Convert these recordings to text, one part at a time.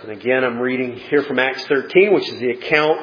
And again, I'm reading here from Acts 13, which is the account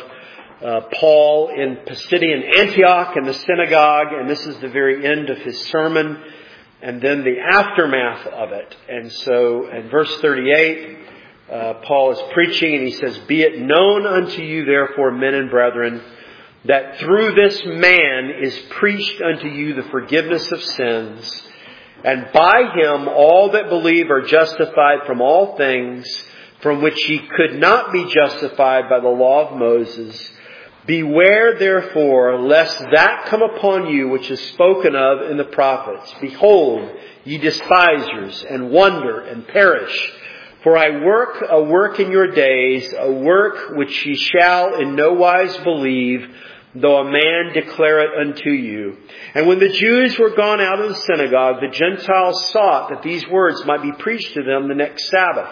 of Paul in Pisidian Antioch in the synagogue. And this is the very end of his sermon and then the aftermath of it. And so in verse 38, Paul is preaching and he says, "Be it known unto you, therefore, men and brethren, that through this man is preached unto you the forgiveness of sins. And by him all that believe are justified from all things from which ye could not be justified by the law of Moses. Beware therefore lest that come upon you which is spoken of in the prophets. Behold, ye despisers, and wonder, and perish. For I work a work in your days, a work which ye shall in no wise believe, though a man declare it unto you." And when the Jews were gone out of the synagogue, the Gentiles sought that these words might be preached to them the next Sabbath.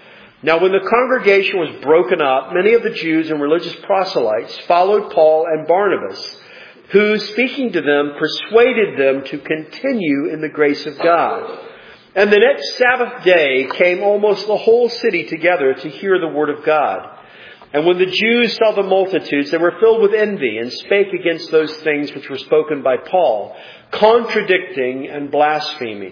Now when the congregation was broken up, many of the Jews and religious proselytes followed Paul and Barnabas, who, speaking to them, persuaded them to continue in the grace of God. And the next Sabbath day came almost the whole city together to hear the word of God. And when the Jews saw the multitudes, they were filled with envy and spake against those things which were spoken by Paul, contradicting and blaspheming.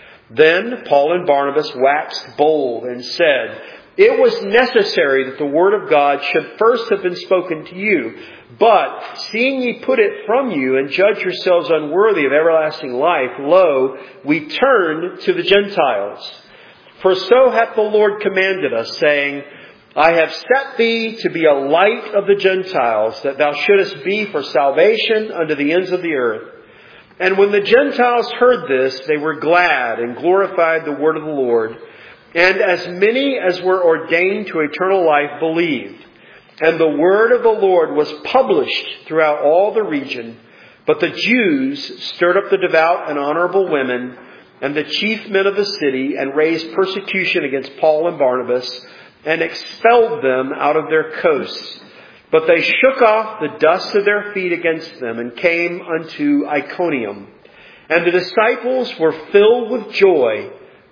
Then Paul and Barnabas waxed bold and said, "It was necessary that the word of God should first have been spoken to you. But seeing ye put it from you and judge yourselves unworthy of everlasting life, lo, we turn to the Gentiles. For so hath the Lord commanded us, saying, I have set thee to be a light of the Gentiles, that thou shouldest be for salvation unto the ends of the earth." And when the Gentiles heard this, they were glad and glorified the word of the Lord. And as many as were ordained to eternal life believed. And the word of the Lord was published throughout all the region. But the Jews stirred up the devout and honorable women and the chief men of the city, and raised persecution against Paul and Barnabas, and expelled them out of their coasts. But they shook off the dust of their feet against them, and came unto Iconium. And the disciples were filled with joy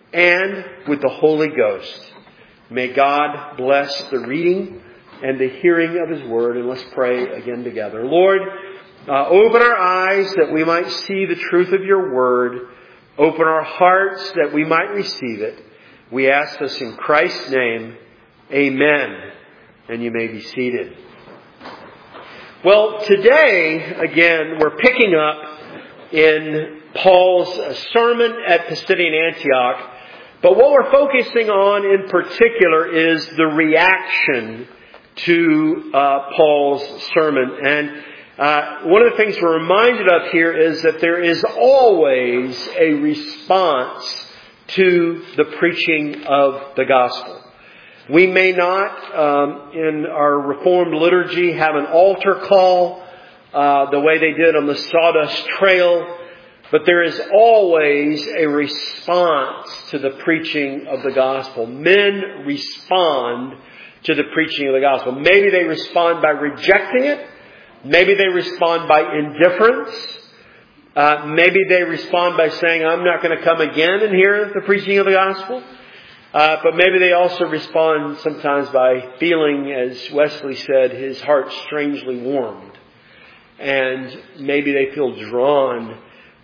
and with the Holy Ghost. May God bless the reading and the hearing of His Word. And let's pray again together. Lord, open our eyes that we might see the truth of Your Word. Open our hearts that we might receive it. We ask this in Christ's name. Amen. And you may be seated. Well, today, again, we're picking up in Paul's sermon at Pisidian Antioch. But what we're focusing on in particular is the reaction to Paul's sermon. And one of the things we're reminded of here is that there is always a response to the preaching of the gospel. We may not, in our Reformed liturgy, have an altar call the way they did on the Sawdust Trail, but there is always a response to the preaching of the gospel. Men respond to the preaching of the gospel. Maybe they respond by rejecting it. Maybe they respond by indifference. Maybe they respond by saying, I'm not going to come again and hear the preaching of the gospel. But maybe they also respond sometimes by feeling, as Wesley said, his heart strangely warmed. And maybe they feel drawn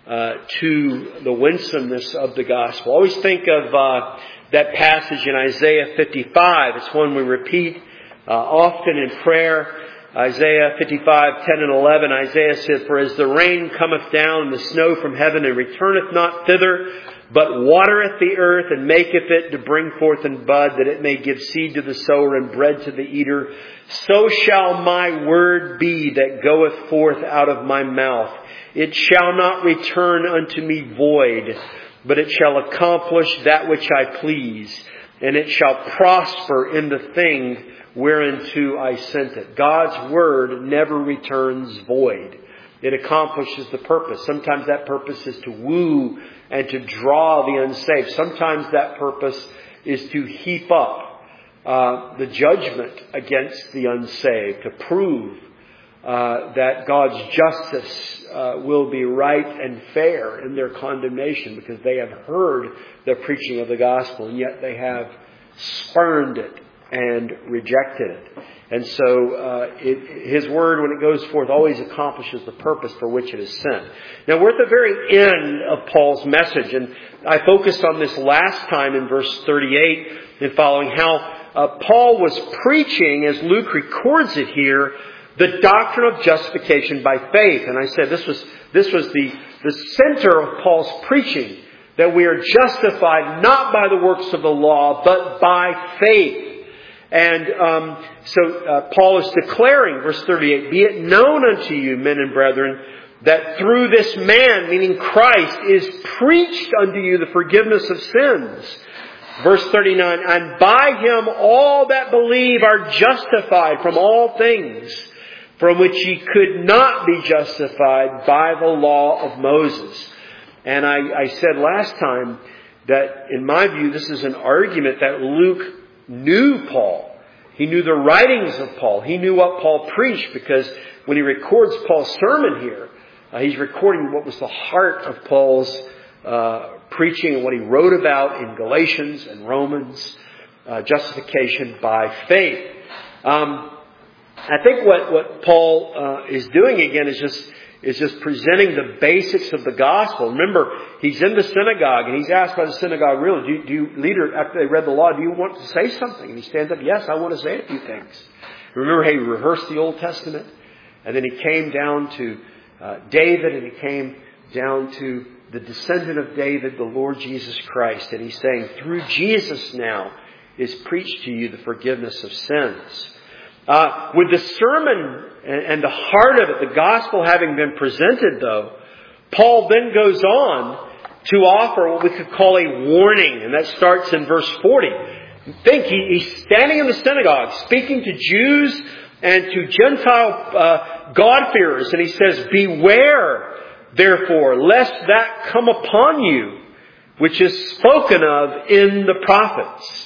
to the winsomeness of the gospel. I always think of that passage in Isaiah 55. It's one we repeat often in prayer. Isaiah 55, 10 and 11. Isaiah said, "For as the rain cometh down and the snow from heaven, and returneth not thither, but watereth the earth, and maketh it to bring forth and bud, that it may give seed to the sower and bread to the eater, so shall my word be that goeth forth out of my mouth. It shall not return unto me void, but it shall accomplish that which I please, and it shall prosper in the thing whereunto I sent it." God's word never returns void. It accomplishes the purpose. Sometimes that purpose is to woo and to draw the unsaved. Sometimes that purpose is to heap up the judgment against the unsaved, to prove that God's justice will be right and fair in their condemnation, because they have heard the preaching of the gospel and yet they have spurned it and rejected it. And so His Word, when it goes forth, always accomplishes the purpose for which it is sent. Now we're at the very end of Paul's message, and I focused on this last time in verse 38 and following, how Paul was preaching, as Luke records it here, the doctrine of justification by faith. And I said this was the center of Paul's preaching, that we are justified not by the works of the law, but by faith. And so Paul is declaring, verse 38, "Be it known unto you, men and brethren, that through this man," meaning Christ, "is preached unto you the forgiveness of sins." Verse 39, "And by him all that believe are justified from all things, from which ye could not be justified by the law of Moses." And I said last time that, in my view, this is an argument that Luke knew Paul. He knew the writings of Paul. He knew what Paul preached, because when he records Paul's sermon here, he's recording what was the heart of Paul's preaching and what he wrote about in Galatians and Romans, justification by faith. I think what Paul is doing again is just presenting the basics of the gospel. Remember, he's in the synagogue and he's asked by the synagogue ruler, do you, leader, after they read the law, do you want to say something? And he stands up, "Yes, I want to say a few things." Remember how he rehearsed the Old Testament? And then he came down to David, and he came down to the descendant of David, the Lord Jesus Christ. And he's saying, through Jesus now is preached to you the forgiveness of sins. With the sermon and the heart of it, the gospel having been presented, though, Paul then goes on to offer what we could call a warning. And that starts in verse 40. Think, he's standing in the synagogue speaking to Jews and to Gentile God-fearers. And he says, "Beware, therefore, lest that come upon you, which is spoken of in the prophets."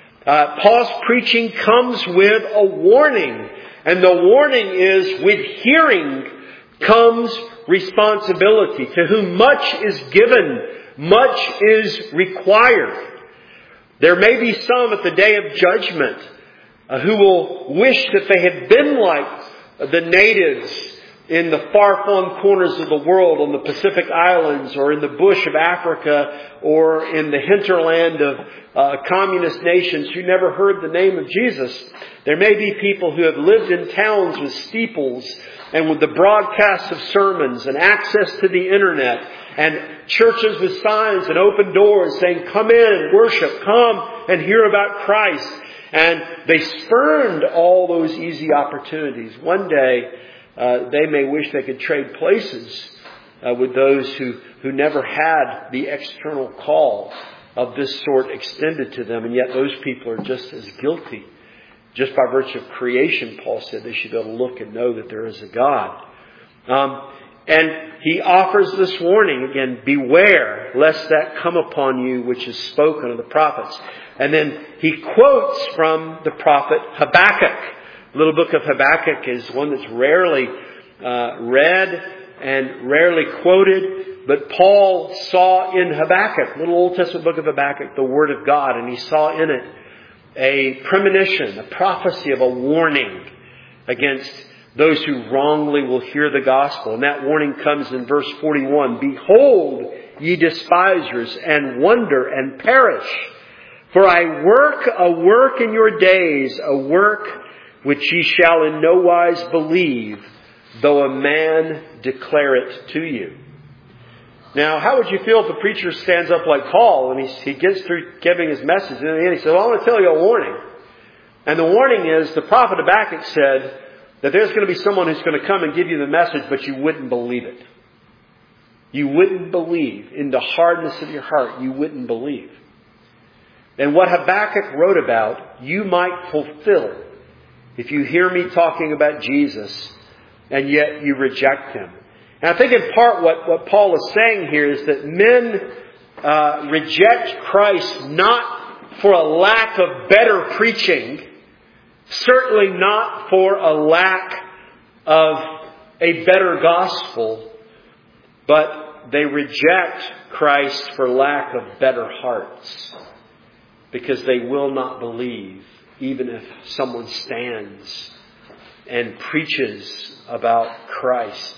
Paul's preaching comes with a warning. And the warning is, with hearing comes responsibility. To whom much is given, much is required. There may be some at the day of judgment who will wish that they had been like the natives in the far-flung corners of the world, on the Pacific Islands, or in the bush of Africa, or in the hinterland of communist nations who never heard the name of Jesus. There may be people who have lived in towns with steeples and with the broadcasts of sermons and access to the internet and churches with signs and open doors saying, "Come in and worship, come and hear about Christ." And they spurned all those easy opportunities. One day, they may wish they could trade places with those who never had the external call of this sort extended to them. And yet those people are just as guilty. Just by virtue of creation, Paul said they should be able to look and know that there is a God. And he offers this warning again, "Beware lest that come upon you which is spoken of the prophets." And then he quotes from the prophet Habakkuk. The little book of Habakkuk is one that's rarely read and rarely quoted. But Paul saw in Habakkuk, little Old Testament book of Habakkuk, the Word of God. And he saw in it a premonition, a prophecy of a warning against those who wrongly will hear the gospel. And that warning comes in verse 41. "Behold, ye despisers, and wonder and perish. For I work a work in your days, a work which ye shall in no wise believe, though a man declare it to you." Now, how would you feel if the preacher stands up like Paul and he gets through giving his message, and in the end he says, "Well, I'm going to tell you a warning." And the warning is, the prophet Habakkuk said that there's going to be someone who's going to come and give you the message, but you wouldn't believe it. You wouldn't believe. In the hardness of your heart, you wouldn't believe. And what Habakkuk wrote about, you might fulfill if you hear me talking about Jesus and yet you reject Him. And I think in part what Paul is saying here is that men reject Christ not for a lack of better preaching, certainly not for a lack of a better gospel, but they reject Christ for lack of better hearts, because they will not believe even if someone stands and preaches about Christ.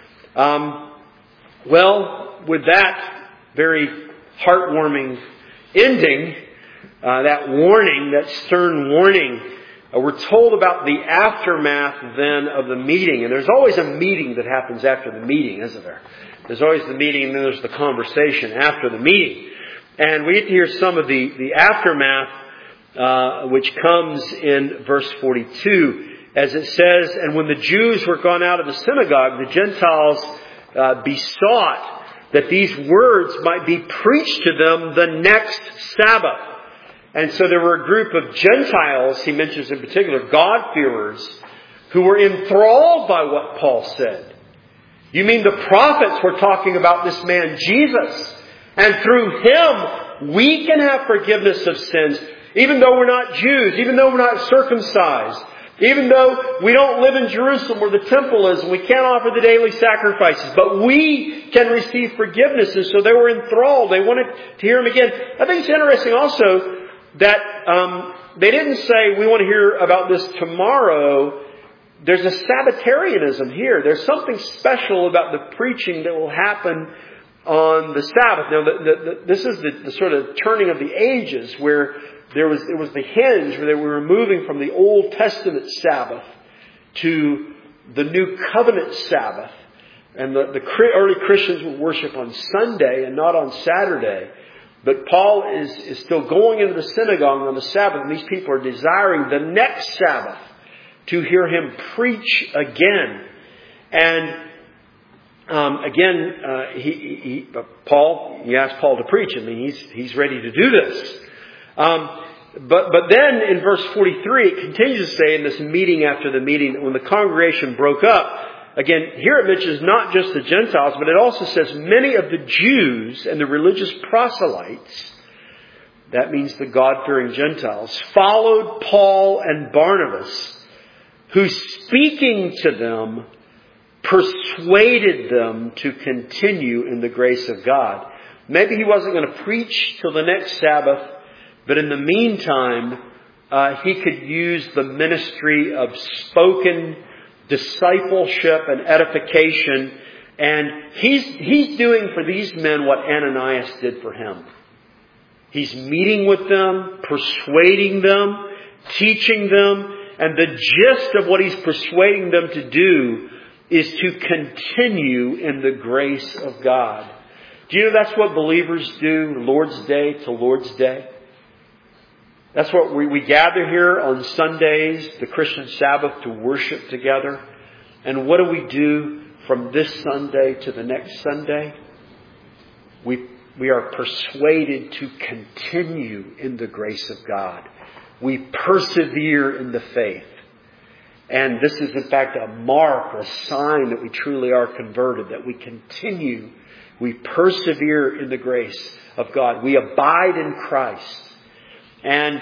Well, with that very heartwarming ending, that warning, that stern warning, we're told about the aftermath then of the meeting. And there's always a meeting that happens after the meeting, isn't there? There's always the meeting and then there's the conversation after the meeting. And we get to hear some of the aftermath, which comes in verse 42. As it says, and when the Jews were gone out of the synagogue, the Gentiles besought that these words might be preached to them the next Sabbath. And so there were a group of Gentiles, he mentions in particular, God-fearers, who were enthralled by what Paul said. You mean the prophets were talking about this man Jesus, and through him we can have forgiveness of sins, even though we're not Jews, even though we're not circumcised. Even though we don't live in Jerusalem where the temple is and we can't offer the daily sacrifices, but we can receive forgiveness. And so they were enthralled. They wanted to hear him again. I think it's interesting also that they didn't say, we want to hear about this tomorrow. There's a Sabbatarianism here. There's something special about the preaching that will happen on the Sabbath. Now, this is the sort of turning of the ages where it was the hinge where they were moving from the Old Testament Sabbath to the New Covenant Sabbath. And the early Christians would worship on Sunday and not on Saturday. But Paul is still going into the synagogue on the Sabbath, and these people are desiring the next Sabbath to hear him preach again. And he asked Paul to preach. I mean, he's ready to do this. But then in verse 43, it continues to say in this meeting after the meeting that when the congregation broke up, again, here it mentions not just the Gentiles, but it also says many of the Jews and the religious proselytes, that means the God-fearing Gentiles, followed Paul and Barnabas, who speaking to them, persuaded them to continue in the grace of God. Maybe he wasn't going to preach till the next Sabbath, but in the meantime, he could use the ministry of spoken discipleship and edification. And he's doing for these men what Ananias did for him. He's meeting with them, persuading them, teaching them. And the gist of what he's persuading them to do is to continue in the grace of God. Do you know that's what believers do Lord's Day to Lord's Day? That's what we gather here on Sundays, the Christian Sabbath, to worship together. And what do we do from this Sunday to the next Sunday? We are persuaded to continue in the grace of God. We persevere in the faith. And this is in fact a mark or a sign that we truly are converted, that we continue, we persevere in the grace of God. We abide in Christ. And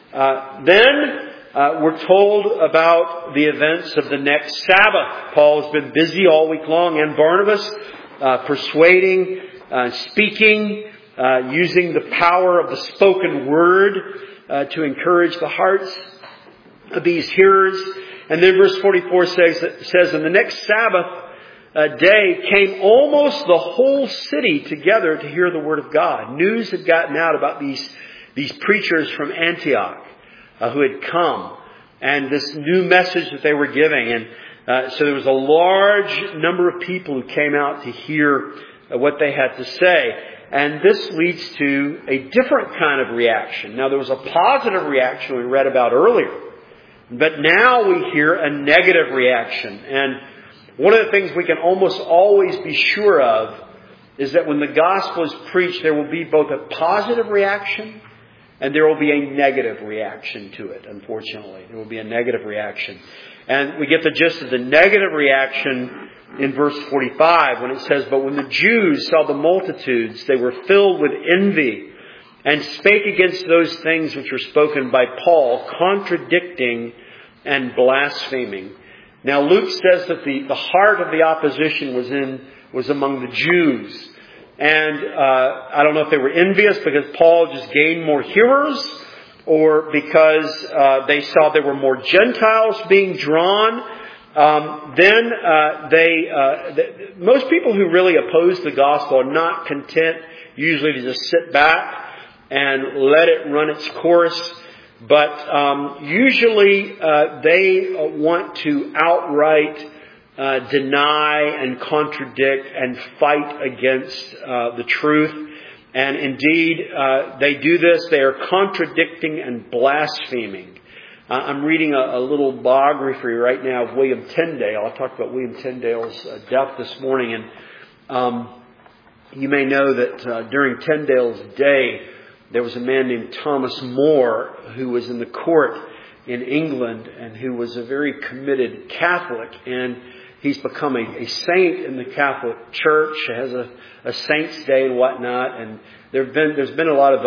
then we're told about the events of the next Sabbath. Paul has been busy all week long, and Barnabas, persuading, speaking, using the power of the spoken word to encourage the hearts of these hearers. And then verse 44 says, "And the next Sabbath day came almost the whole city together to hear the word of God." News had gotten out about these preachers from Antioch who had come, and this new message that they were giving. And so there was a large number of people who came out to hear what they had to say. And this leads to a different kind of reaction. Now, there was a positive reaction we read about earlier, but now we hear a negative reaction. And one of the things we can almost always be sure of is that when the gospel is preached, there will be both a positive reaction and there will be a negative reaction to it, unfortunately. There will be a negative reaction. And we get the gist of the negative reaction in verse 45 when it says, "But when the Jews saw the multitudes, they were filled with envy and spake against those things which were spoken by Paul, contradicting and blaspheming." Now Luke says that the heart of the opposition was among the Jews. And I don't know if they were envious because Paul just gained more hearers, or because they saw there were more Gentiles being drawn. Most people who really oppose the gospel are not content usually to just sit back and let it run its course. But usually they want to outright deny and contradict and fight against the truth. And indeed, they do this. They are contradicting and blaspheming. I'm reading a little biography right now of William Tyndale. I talked about William Tyndale's death this morning. And you may know that during Tyndale's day, there was a man named Thomas More who was in the court in England and who was a very committed Catholic. And he's become a saint in the Catholic Church, has a saint's day and whatnot. And there's been a lot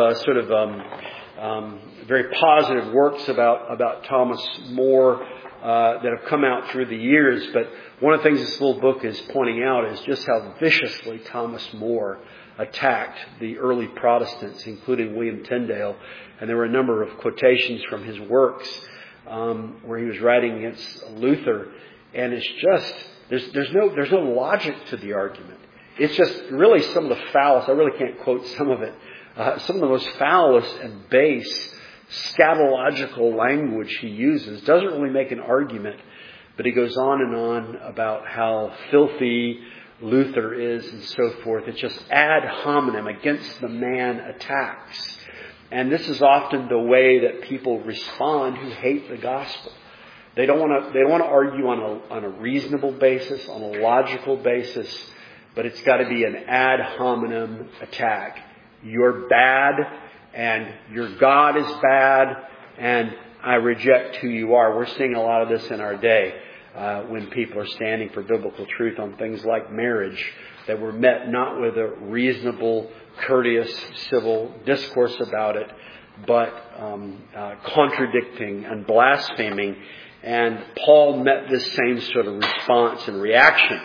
of very positive works about Thomas More that have come out through the years. But one of the things this little book is pointing out is just how viciously Thomas More attacked the early Protestants, including William Tyndale. And there were a number of quotations from his works where he was writing against Luther. And it's just, there's no logic to the argument. It's just really some of the foulest, I really can't quote some of it, some of the most foulest and base scatological language he uses. Doesn't really make an argument, but he goes on and on about how filthy Luther is and so forth. It's just ad hominem, against the man attacks. And this is often the way that people respond who hate the gospel. They don't want to argue on a reasonable basis, on a logical basis, but it's got to be an ad hominem attack. You're bad, and your God is bad, and I reject who you are. We're seeing a lot of this in our day when people are standing for biblical truth on things like marriage, that were met not with a reasonable, courteous, civil discourse about it, but contradicting and blaspheming. And Paul met this same sort of response and reaction.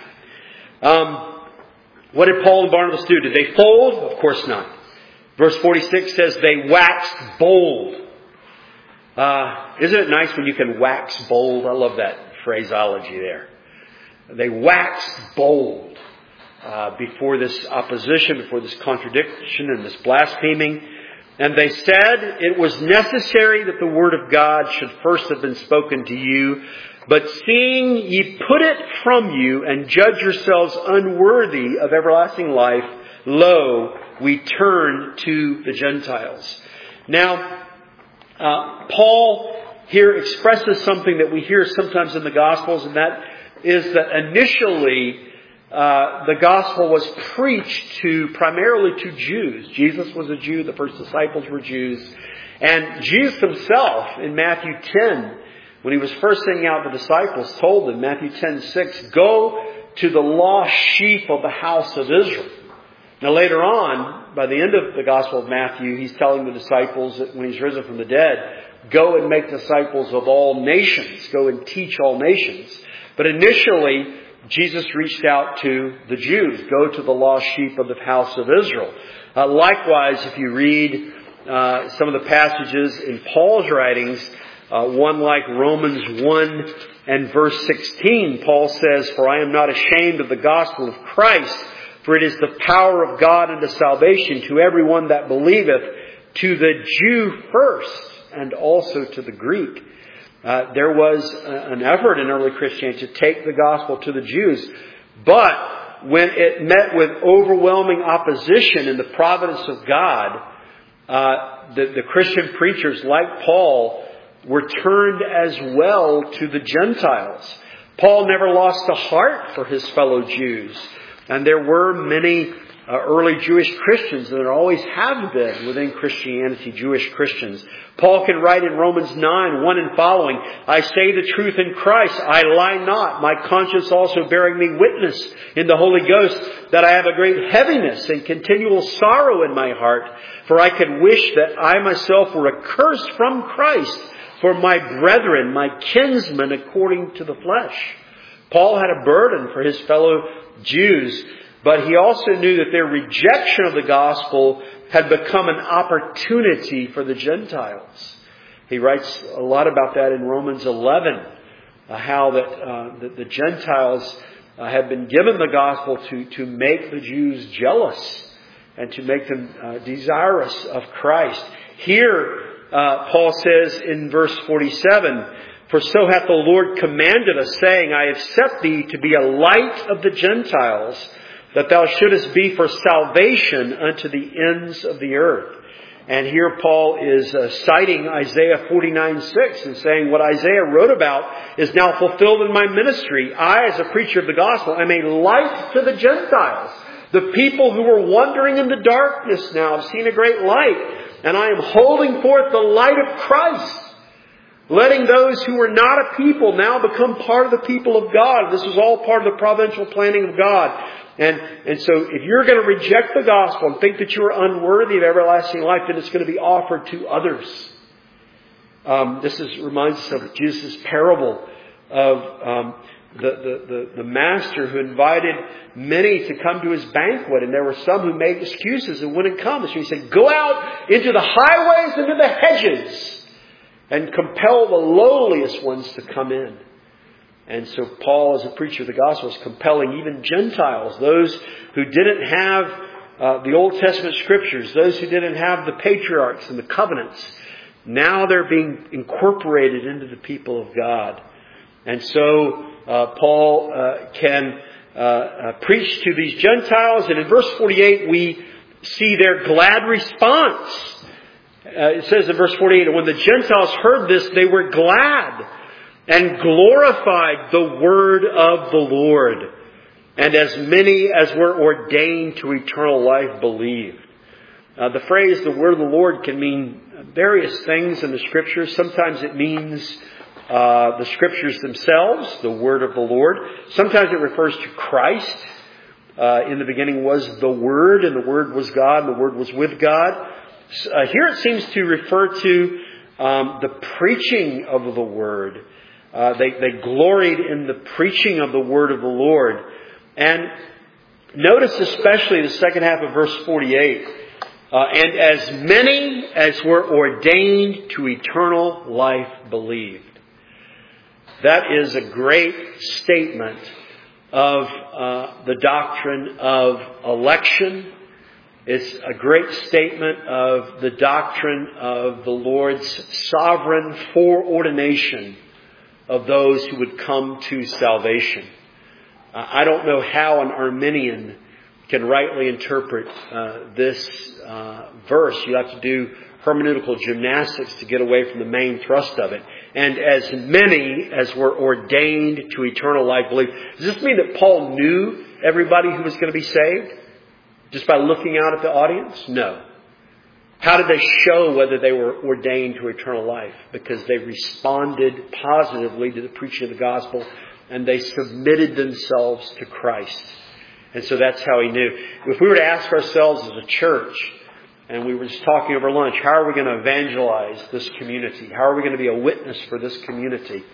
What did Paul and Barnabas do? Did they fold? Of course not. Verse 46 says they waxed bold. Isn't it nice when you can wax bold? I love that phraseology there. They waxed bold before this opposition, before this contradiction and this blaspheming. And they said it was necessary that the word of God should first have been spoken to you. But seeing ye put it from you and judge yourselves unworthy of everlasting life, lo, we turn to the Gentiles. Now, Paul here expresses something that we hear sometimes in the Gospels, and that is that initially the gospel was preached primarily to Jews. Jesus was a Jew. The first disciples were Jews. And Jesus himself, in Matthew 10, when he was first sending out the disciples, told them, Matthew 10:6, go to the lost sheep of the house of Israel. Now later on, by the end of the Gospel of Matthew, he's telling the disciples that when he's risen from the dead, go and make disciples of all nations. Go and teach all nations. But initially, Jesus reached out to the Jews. Go to the lost sheep of the house of Israel. Likewise, if you read some of the passages in Paul's writings, one like Romans 1 and verse 16, Paul says, for I am not ashamed of the gospel of Christ, for it is the power of God unto salvation to everyone that believeth, to the Jew first, and also to the Greek. There was an effort in early Christianity to take the gospel to the Jews. But when it met with overwhelming opposition in the providence of God, the Christian preachers like Paul were turned as well to the Gentiles. Paul never lost a heart for his fellow Jews. And there were many early Jewish Christians, and there always have been within Christianity, Jewish Christians. Paul can write in Romans 9, 1 and following, I say the truth in Christ, I lie not, my conscience also bearing me witness in the Holy Ghost, that I have a great heaviness and continual sorrow in my heart, for I could wish that I myself were accursed from Christ for my brethren, my kinsmen according to the flesh. Paul had a burden for his fellow Jews, but he also knew that their rejection of the gospel had become an opportunity for the Gentiles. He writes a lot about that in Romans 11, how that the Gentiles have been given the gospel to make the Jews jealous and to make them desirous of Christ. Here, Paul says in verse 47, "For so hath the Lord commanded us, saying, I have set thee to be a light of the Gentiles, that thou shouldest be for salvation unto the ends of the earth." And here Paul is citing Isaiah 49:6 and saying what Isaiah wrote about is now fulfilled in my ministry. I, as a preacher of the gospel, am a light to the Gentiles. The people who were wandering in the darkness now have seen a great light. And I am holding forth the light of Christ, letting those who were not a people now become part of the people of God. This was all part of the providential planning of God. And so if you're going to reject the gospel and think that you are unworthy of everlasting life, then it's going to be offered to others. This reminds us of Jesus' parable of the master who invited many to come to his banquet, and there were some who made excuses and wouldn't come. So he said, "Go out into the highways and into the hedges and compel the lowliest ones to come in." And so Paul, as a preacher of the gospel, is compelling even Gentiles, those who didn't have the Old Testament scriptures, those who didn't have the patriarchs and the covenants. Now they're being incorporated into the people of God. And so Paul can preach to these Gentiles. And in verse 48, we see their glad response. It says in verse 48, "And when the Gentiles heard this, they were glad and glorified the word of the Lord. And as many as were ordained to eternal life believed." The phrase, "the word of the Lord," can mean various things in the Scriptures. Sometimes it means the Scriptures themselves, the word of the Lord. Sometimes it refers to Christ. In the beginning was the Word, and the Word was God, and the Word was with God. Here it seems to refer to the preaching of the Word. They gloried in the preaching of the word of the Lord. And notice especially the second half of verse 48. "And as many as were ordained to eternal life believed." That is a great statement of the doctrine of election. It's a great statement of the doctrine of the Lord's sovereign foreordination of those who would come to salvation. I don't know how an Arminian can rightly interpret this verse. You have to do hermeneutical gymnastics to get away from the main thrust of it. "And as many as were ordained to eternal life believe." Does this mean that Paul knew everybody who was going to be saved just by looking out at the audience? No. How did they show whether they were ordained to eternal life? Because they responded positively to the preaching of the gospel, and they submitted themselves to Christ. And so that's how he knew. If we were to ask ourselves as a church, and we were just talking over lunch, how are we going to evangelize this community? How are we going to be a witness for this community?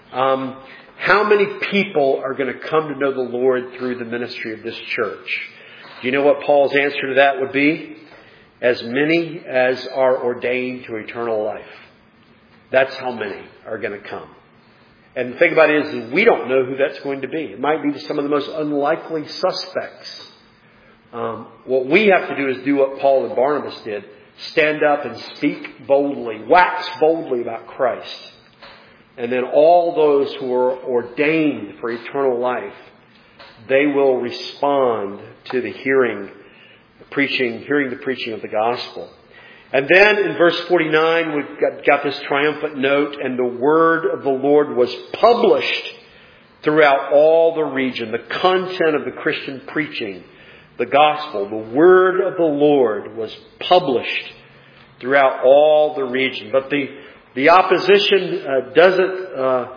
How many people are going to come to know the Lord through the ministry of this church? Do you know what Paul's answer to that would be? As many as are ordained to eternal life. That's how many are going to come. And the thing about it is we don't know who that's going to be. It might be some of the most unlikely suspects. What we have to do is do what Paul and Barnabas did. Stand up and speak boldly, wax boldly about Christ. And then all those who are ordained for eternal life, they will respond to the hearing the preaching of the gospel. And then in verse 49, we've got this triumphant note, "And the word of the Lord was published throughout all the region." The content of the Christian preaching, the gospel, the word of the Lord was published throughout all the region. But the opposition doesn't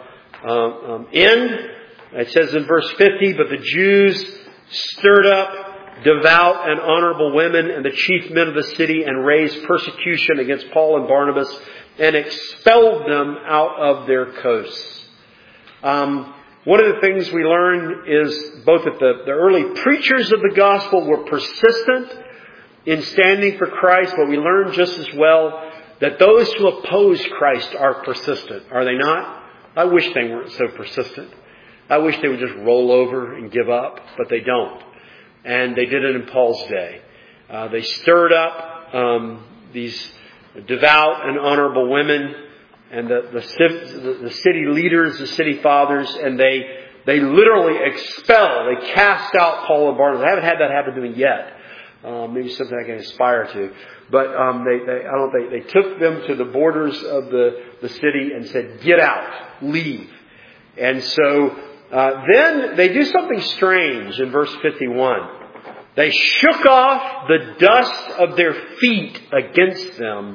end. It says in verse 50, "But the Jews stirred up devout and honorable women and the chief men of the city, and raised persecution against Paul and Barnabas, and expelled them out of their coasts." One of the things we learn is both that the early preachers of the gospel were persistent in standing for Christ, but we learn just as well that those who oppose Christ are persistent, are they not? I wish they weren't so persistent. I wish they would just roll over and give up, but they don't. And they did it in Paul's day. They stirred up these devout and honorable women and the city leaders, the city fathers, and they literally expel, they cast out Paul and Barnabas. I haven't had that happen to me yet. Maybe something I can aspire to. But they took them to the borders of the city and said, "Get out, leave." And so then they do something strange in verse 51. They shook off the dust of their feet against them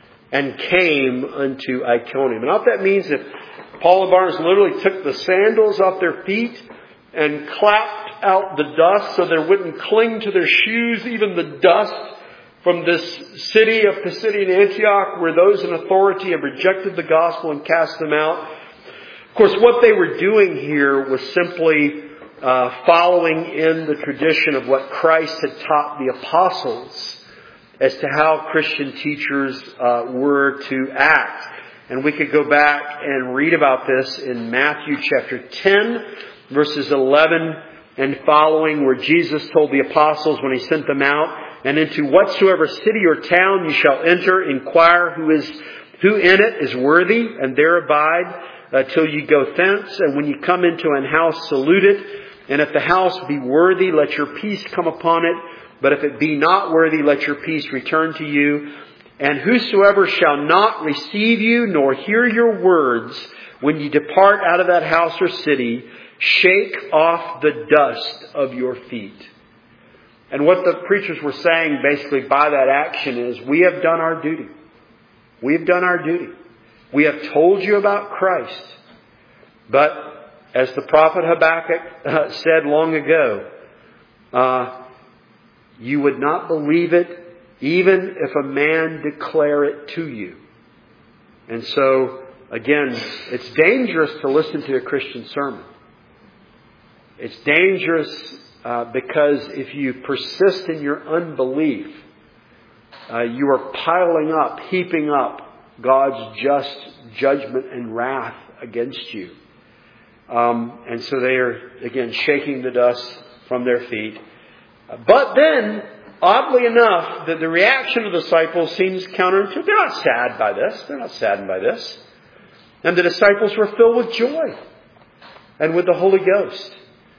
and came unto Iconium. And what that means, if Paul and Barnabas literally took the sandals off their feet and clapped out the dust so they wouldn't cling to their shoes, even the dust from this city of Pisidian Antioch, where those in authority have rejected the gospel and cast them out. Of course, what they were doing here was simply following in the tradition of what Christ had taught the apostles as to how Christian teachers were to act. And we could go back and read about this in Matthew chapter 10, verses 11 and following, where Jesus told the apostles when He sent them out, "And into whatsoever city or town you shall enter, inquire who in it is worthy, and there abide till you go thence. And when you come into an house, salute it. And if the house be worthy, let your peace come upon it. But if it be not worthy, let your peace return to you. And whosoever shall not receive you, nor hear your words, when you depart out of that house or city, shake off the dust of your feet." And what the preachers were saying basically by that action is, we have done our duty. We have done our duty. We have told you about Christ. But as the prophet Habakkuk said long ago, you would not believe it even if a man declare it to you. And so, again, it's dangerous to listen to a Christian sermon. It's dangerous because if you persist in your unbelief, you are piling up, heaping up God's just judgment and wrath against you. And so they are, again, shaking the dust from their feet. But then, oddly enough, the reaction of the disciples seems counterintuitive. They're not sad by this. They're not saddened by this. And the disciples were filled with joy and with the Holy Ghost.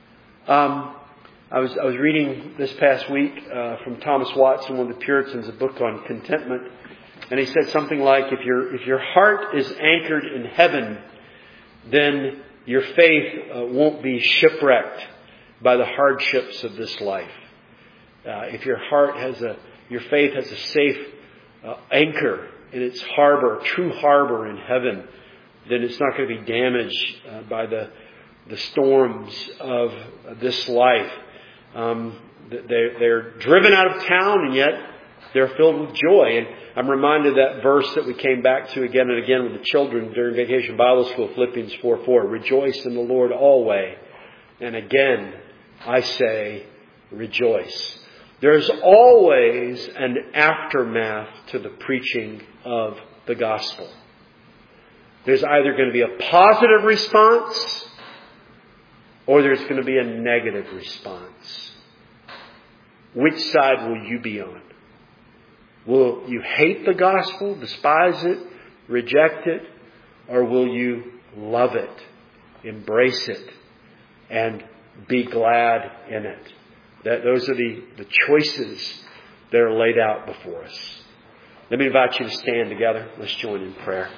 I was reading this past week from Thomas Watson, one of the Puritans, a book on contentment. And he said something like, if your heart is anchored in heaven, then your faith won't be shipwrecked by the hardships of this life. If your faith has a safe anchor in its harbor, true harbor in heaven, then it's not going to be damaged by the storms of this life. They're driven out of town, and yet they're filled with joy. And I'm reminded of that verse that we came back to again and again with the children during Vacation Bible School, Philippians 4:4. Rejoice in the Lord always. And again, I say, rejoice. There's always an aftermath to the preaching of the gospel. There's either going to be a positive response or there's going to be a negative response. Which side will you be on? Will you hate the gospel, despise it, reject it, or will you love it, embrace it, and be glad in it? Those are the choices that are laid out before us. Let me invite you to stand together. Let's join in prayer.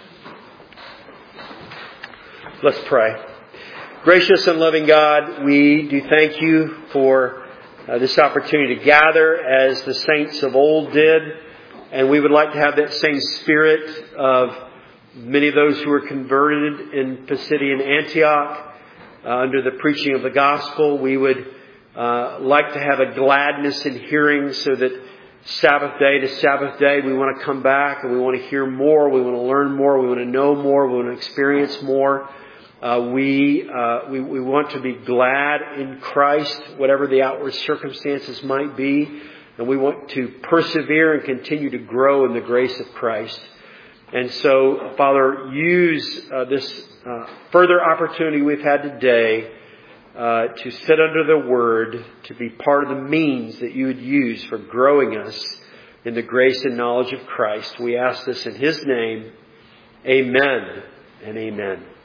Let's pray. Gracious and loving God, we do thank you for this opportunity to gather as the saints of old did. And we would like to have that same spirit of many of those who were converted in Pisidian Antioch under the preaching of the gospel. We would like to have a gladness in hearing, so that Sabbath day to Sabbath day we want to come back and we want to hear more, we want to learn more, we want to know more, we want to experience more. We want to be glad in Christ, whatever the outward circumstances might be. And we want to persevere and continue to grow in the grace of Christ. And so, Father, use this further opportunity we've had today to sit under the Word, to be part of the means that you would use for growing us in the grace and knowledge of Christ. We ask this in His name. Amen and amen.